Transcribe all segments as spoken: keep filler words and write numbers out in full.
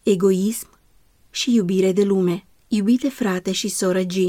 egoism și iubire de lume. Iubite frate și soră G,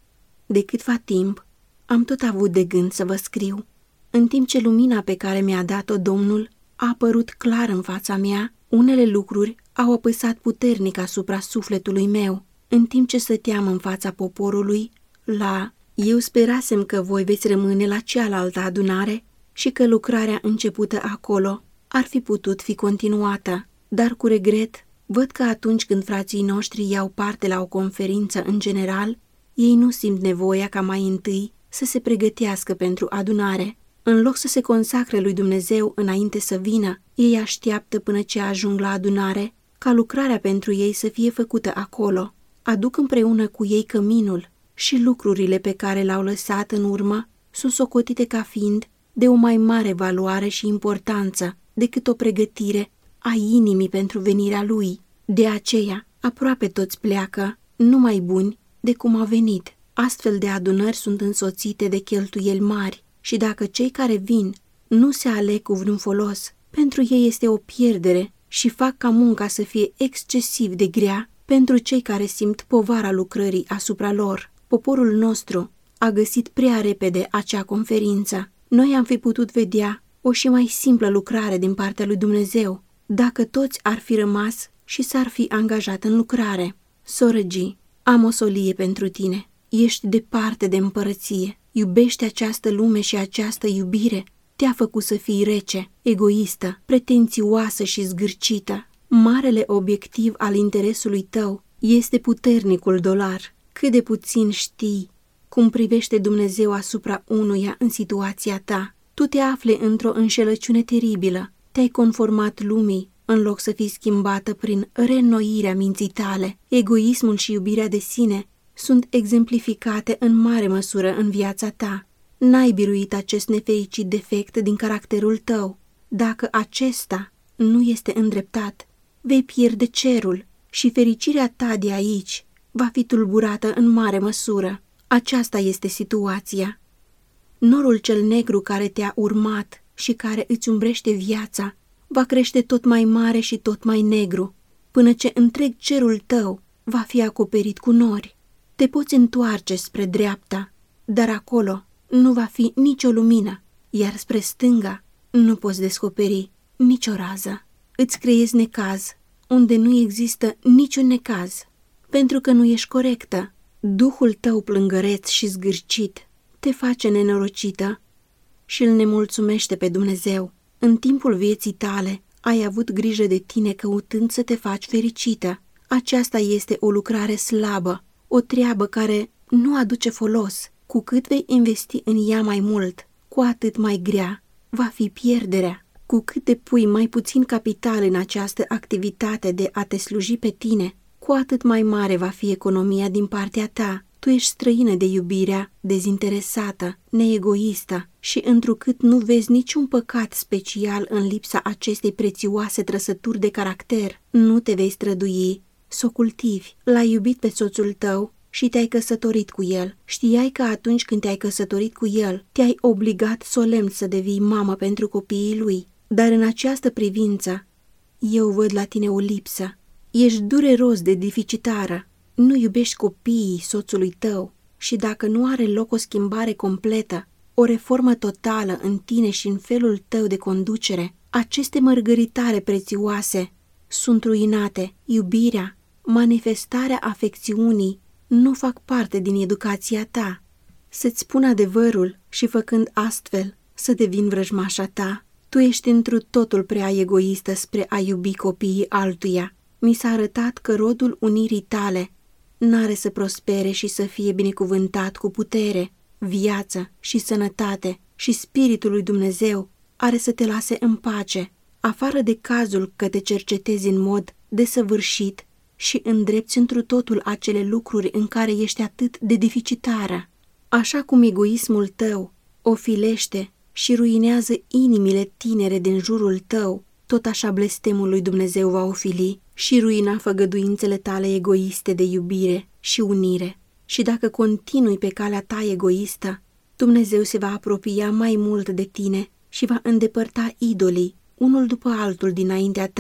de câtva timp am tot avut de gând să vă scriu. În timp ce lumina pe care mi-a dat-o Domnul a apărut clar în fața mea, unele lucruri au apăsat puternic asupra sufletului meu. În timp ce stăteam în fața poporului, la... Eu sperasem că voi veți rămâne la cealaltă adunare și că lucrarea începută acolo ar fi putut fi continuată, dar cu regret văd că atunci când frații noștri iau parte la o conferință în general, ei nu simt nevoia ca mai întâi să se pregătească pentru adunare. În loc să se consacre lui Dumnezeu înainte să vină, ei așteaptă până ce ajung la adunare ca lucrarea pentru ei să fie făcută acolo. Aduc împreună cu ei căminul și lucrurile pe care le-au lăsat în urmă sunt socotite ca fiind de o mai mare valoare și importanță decât o pregătire a inimii pentru venirea lui. De aceea, aproape toți pleacă, numai buni de cum au venit. Astfel de adunări sunt însoțite de cheltuieli mari și dacă cei care vin nu se aleg cu vreun folos, pentru ei este o pierdere și fac ca munca să fie excesiv de grea pentru cei care simt povara lucrării asupra lor. Poporul nostru a găsit prea repede acea conferință. Noi am fi putut vedea o și mai simplă lucrare din partea lui Dumnezeu, dacă toți ar fi rămas și s-ar fi angajat în lucrare. Soră G, am o solie pentru tine. Ești departe de împărăție. Iubești această lume și această iubire te-a făcut să fii rece, egoistă, pretențioasă și zgârcită. Marele obiectiv al interesului tău este puternicul dolar. Cât de puțin știi cum privește Dumnezeu asupra unuia în situația ta. Tu te afli într-o înșelăciune teribilă. Te-ai conformat lumii în loc să fii schimbată prin reînnoirea minții tale. Egoismul și iubirea de sine sunt exemplificate în mare măsură în viața ta. N-ai biruit acest nefericit defect din caracterul tău. Dacă acesta nu este îndreptat, vei pierde cerul și fericirea ta de aici va fi tulburată în mare măsură. Aceasta este situația. Norul cel negru care te-a urmat și care îți umbrește viața va crește tot mai mare și tot mai negru, până ce întreg cerul tău va fi acoperit cu nori. Te poți întoarce spre dreapta, dar acolo nu va fi nicio lumină, iar spre stânga nu poți descoperi nicio rază. Îți creezi necaz unde nu există niciun necaz, pentru că nu ești corectă. Duhul tău plângăreț și zgârcit te face nenorocită și îl nemulțumește pe Dumnezeu. În timpul vieții tale ai avut grijă de tine căutând să te faci fericită. Aceasta este o lucrare slabă, o treabă care nu aduce folos. Cu cât vei investi în ea mai mult, cu atât mai grea va fi pierderea. Cu cât depui mai puțin capital în această activitate de a te sluji pe tine, cu atât mai mare va fi economia din partea ta. Tu ești străină de iubirea dezinteresată, neegoistă și întrucât nu vezi niciun păcat special în lipsa acestei prețioase trăsături de caracter, nu te vei strădui să o cultivi. L-ai iubit pe soțul tău și te-ai căsătorit cu el. Știai că atunci când te-ai căsătorit cu el, te-ai obligat solemn să devii mamă pentru copiii lui. Dar în această privință, eu văd la tine o lipsă. Ești dureros de deficitară. Nu iubești copiii soțului tău și dacă nu are loc o schimbare completă, o reformă totală în tine și în felul tău de conducere, aceste mărgăritare prețioase sunt ruinate. Iubirea, manifestarea afecțiunii nu fac parte din educația ta. Să-ți spun adevărul și făcând astfel să devin vrăjmașa ta, tu ești întru totul prea egoistă spre a iubi copiii altuia. Mi s-a arătat că rodul unirii tale n-are să prospere și să fie binecuvântat cu putere, viață și sănătate și Spiritul lui Dumnezeu are să te lase în pace, afară de cazul că te cercetezi în mod desăvârșit și îndrepți întru totul acele lucruri în care ești atât de deficitară. Așa cum egoismul tău o filește și ruinează inimile tinere din jurul tău, tot așa blestemul lui Dumnezeu va ofili și ruina făgăduințele tale egoiste de iubire și unire. Și dacă continui pe calea ta egoistă, Dumnezeu se va apropia mai mult de tine și va îndepărta idolii, unul după altul dinaintea ta.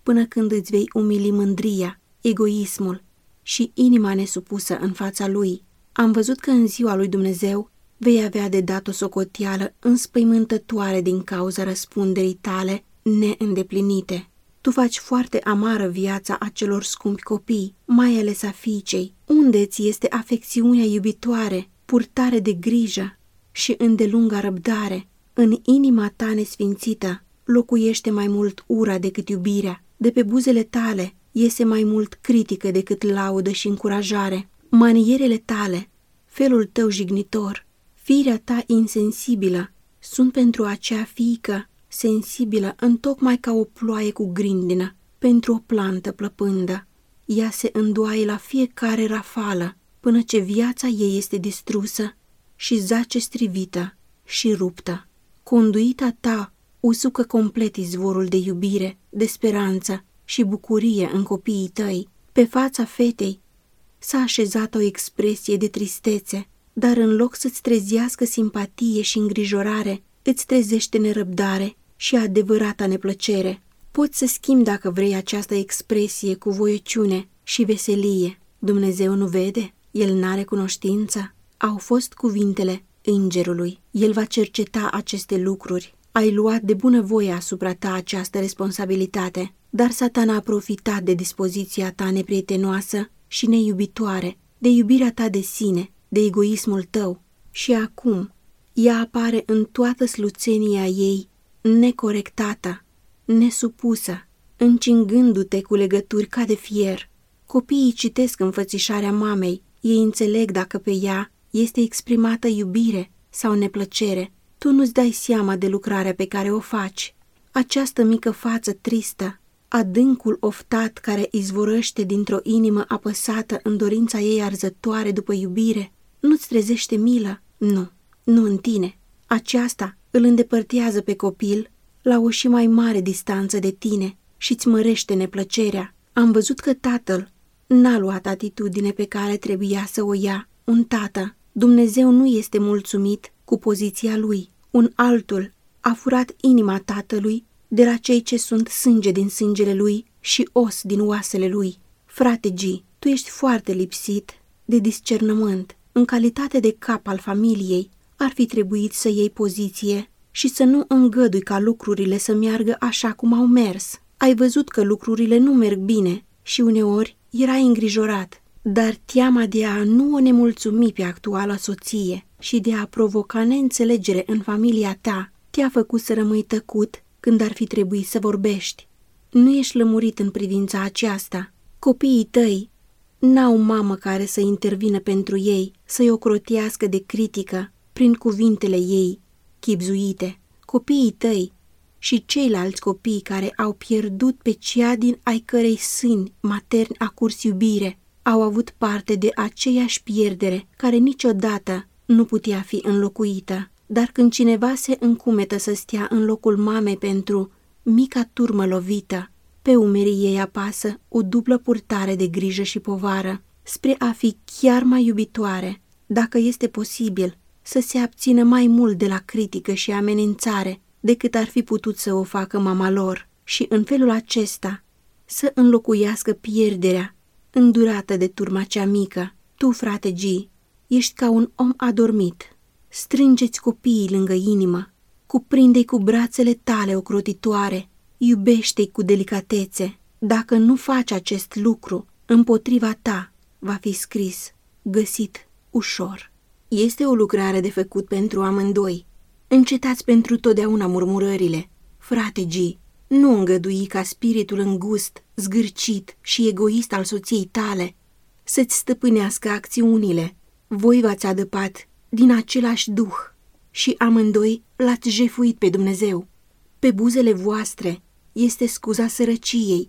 până când îți vei umili mândria, egoismul și inima nesupusă în fața lui. Am văzut că în ziua lui Dumnezeu vei avea de dat o socoteală înspăimântătoare din cauza răspunderii tale neîndeplinite. Tu faci foarte amară viața acelor scumpi copii, mai ales a fiicei. Unde ți este afecțiunea iubitoare, purtare de grijă și îndelunga răbdare? În inima ta nesfințită locuiește mai mult ura decât iubirea. De pe buzele tale iese mai mult critică decât laudă și încurajare. Manierele tale, felul tău jignitor, firea ta insensibilă sunt pentru acea fiică sensibilă întocmai ca o ploaie cu grindină pentru o plantă plăpândă. Ea se îndoaie la fiecare rafală până ce viața ei este distrusă și zace strivită și ruptă. Conduita ta usucă complet izvorul de iubire, de speranță și bucurie în copiii tăi. Pe fața fetei s-a așezat o expresie de tristețe, dar în loc să-ți trezească simpatie și îngrijorare, îți trezește nerăbdare și adevărata neplăcere. Poți să schimbi dacă vrei această expresie cu voiăciune și veselie. Dumnezeu nu vede? El n-are cunoștință? Au fost cuvintele îngerului. El va cerceta aceste lucruri. Ai luat de bunăvoie asupra ta această responsabilitate, dar Satana a profitat de dispoziția ta neprietenoasă și neiubitoare, de iubirea ta de sine, de egoismul tău. Și acum ea apare în toată sluțenia ei, necorectată, nesupusă, încingându-te cu legături ca de fier. Copiii citesc înfățișarea mamei, ei înțeleg dacă pe ea este exprimată iubire sau neplăcere. Tu nu-ți dai seama de lucrarea pe care o faci. Această mică față tristă, adâncul oftat care izvorăște dintr-o inimă apăsată în dorința ei arzătoare după iubire, nu-ți trezește milă? Nu, nu în tine. Aceasta îl îndepărtează pe copil la o și mai mare distanță de tine și îți mărește neplăcerea. Am văzut că tatăl n-a luat atitudine pe care trebuia să o ia. Un tată, Dumnezeu nu este mulțumit cu poziția lui. Un altul a furat inima tatălui de la cei ce sunt sânge din sângele lui și os din oasele lui. Frate G, tu ești foarte lipsit de discernământ. În calitate de cap al familiei, ar fi trebuit să iei poziție și să nu îngădui ca lucrurile să meargă așa cum au mers. Ai văzut că lucrurile nu merg bine și uneori erai îngrijorat, dar teama de a nu o nemulțumi pe actuala soție și de a provoca neînțelegere în familia ta te-a făcut să rămâi tăcut când ar fi trebuit să vorbești. Nu ești lămurit în privința aceasta. Copiii tăi n-au mamă care să intervină pentru ei, să-i ocrotească de critică prin cuvintele ei chibzuite. Copiii tăi și ceilalți copii care au pierdut pe cea din ai cărei sâni materni a curs iubire, au avut parte de aceeași pierdere care niciodată nu putea fi înlocuită. Dar când cineva se încumetă să stea în locul mamei pentru mica turmă lovită, pe umerii ei apasă o dublă purtare de grijă și povară, spre a fi chiar mai iubitoare, dacă este posibil, să se abțină mai mult de la critică și amenințare decât ar fi putut să o facă mama lor și în felul acesta să înlocuiască pierderea îndurată de turma cea mică. Tu, frate G, ești ca un om adormit. Strângeți copiii lângă inimă, cuprinde-i cu brațele tale ocrotitoare, iubește-i cu delicatețe. Dacă nu faci acest lucru, împotriva ta va fi scris, găsit ușor. Este o lucrare de făcut pentru amândoi. Încetați pentru totdeauna murmurările. Frate G, nu îngădui ca spiritul îngust, zgârcit și egoist al soției tale să-ți stăpânească acțiunile. Voi v-ați adăpat din același duh și amândoi l-ați jefuit pe Dumnezeu. Pe buzele voastre este scuza sărăciei,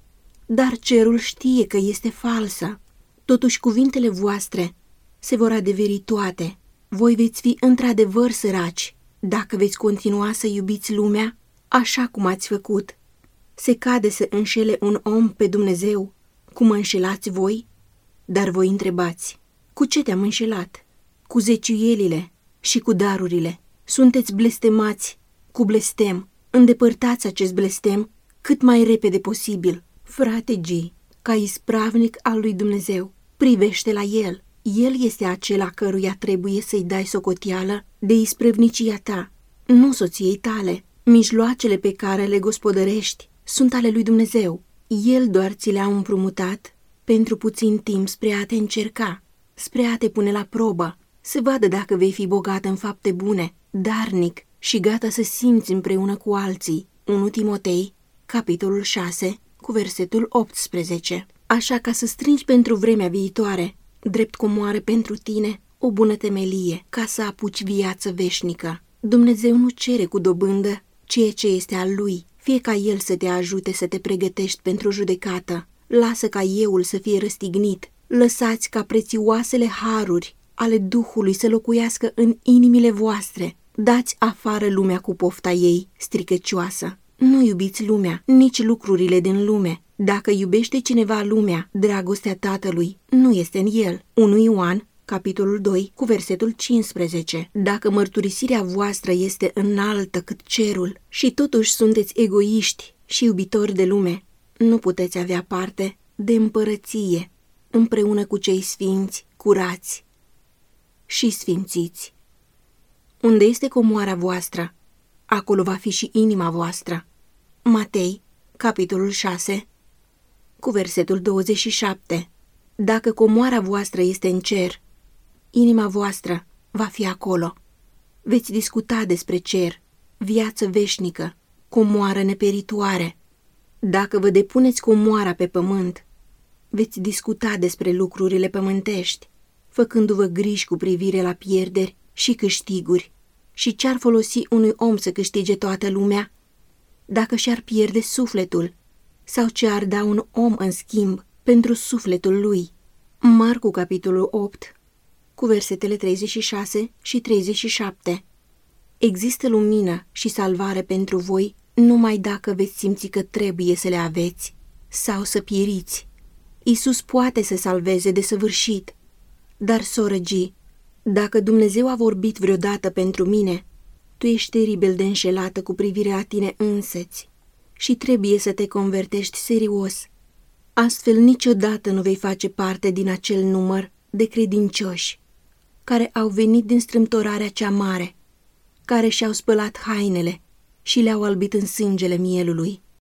dar cerul știe că este falsă. Totuși cuvintele voastre se vor adeveri toate. Voi veți fi într-adevăr săraci dacă veți continua să iubiți lumea așa cum ați făcut. Se cade să înșele un om pe Dumnezeu cum înșelați voi? Dar voi întrebați, cu ce te-am înșelat? Cu zeciuielile și cu darurile. Sunteți blestemați cu blestem. Îndepărtați acest blestem cât mai repede posibil. Frate G, ca ispravnic al lui Dumnezeu, privește la el. El este acela căruia trebuie să-i dai socoteală de isprăvnicia ta, nu soției tale. Mijloacele pe care le gospodărești sunt ale lui Dumnezeu. El doar ți le-a împrumutat pentru puțin timp spre a te încerca, spre a te pune la probă, să vadă dacă vei fi bogat în fapte bune, darnic și gata să simți împreună cu alții. unu Timotei, capitolul șase, cu versetul optsprezece. Așa ca să strângi pentru vremea viitoare, drept comoară pentru tine, o bună temelie, ca să apuci viață veșnică. Dumnezeu nu cere cu dobândă ceea ce este al lui, fie ca el să te ajute să te pregătești pentru judecată. Lasă ca euul să fie răstignit, lăsați ca prețioasele haruri ale Duhului să locuiască în inimile voastre. Dați afară lumea cu pofta ei stricăcioasă. Nu iubiți lumea, nici lucrurile din lume. Dacă iubește cineva lumea, dragostea Tatălui nu este în el. unu Ioan, capitolul doi, cu versetul cincisprezece. Dacă mărturisirea voastră este înaltă cât cerul și totuși sunteți egoiști și iubitori de lume, nu puteți avea parte de împărăție împreună cu cei sfinți, curați și sfințiți. Unde este comoara voastră, acolo va fi și inima voastră. Matei, capitolul șase, cu versetul douăzeci și șapte. Dacă comoara voastră este în cer, inima voastră va fi acolo. Veți discuta despre cer, viață veșnică, comoară neperitoare. Dacă vă depuneți comoara pe pământ, veți discuta despre lucrurile pământești, făcându-vă griji cu privire la pierderi și câștiguri. Și ce-ar folosi unui om să câștige toată lumea dacă și-ar pierde sufletul? Sau ce ar da un om în schimb pentru sufletul lui? Marcu, capitolul opt, cu versetele treizeci și șase și treizeci și șapte. Există lumină și salvare pentru voi numai dacă veți simți că trebuie să le aveți sau să pieriți. Iisus poate să salveze desăvârșit, dar, soră G, dacă Dumnezeu a vorbit vreodată pentru mine, tu ești teribil de înșelată cu privire la tine însăți și trebuie să te convertești serios. Astfel niciodată nu vei face parte din acel număr de credincioși care au venit din strâmtorarea cea mare, care și-au spălat hainele și le-au albit în sângele mielului.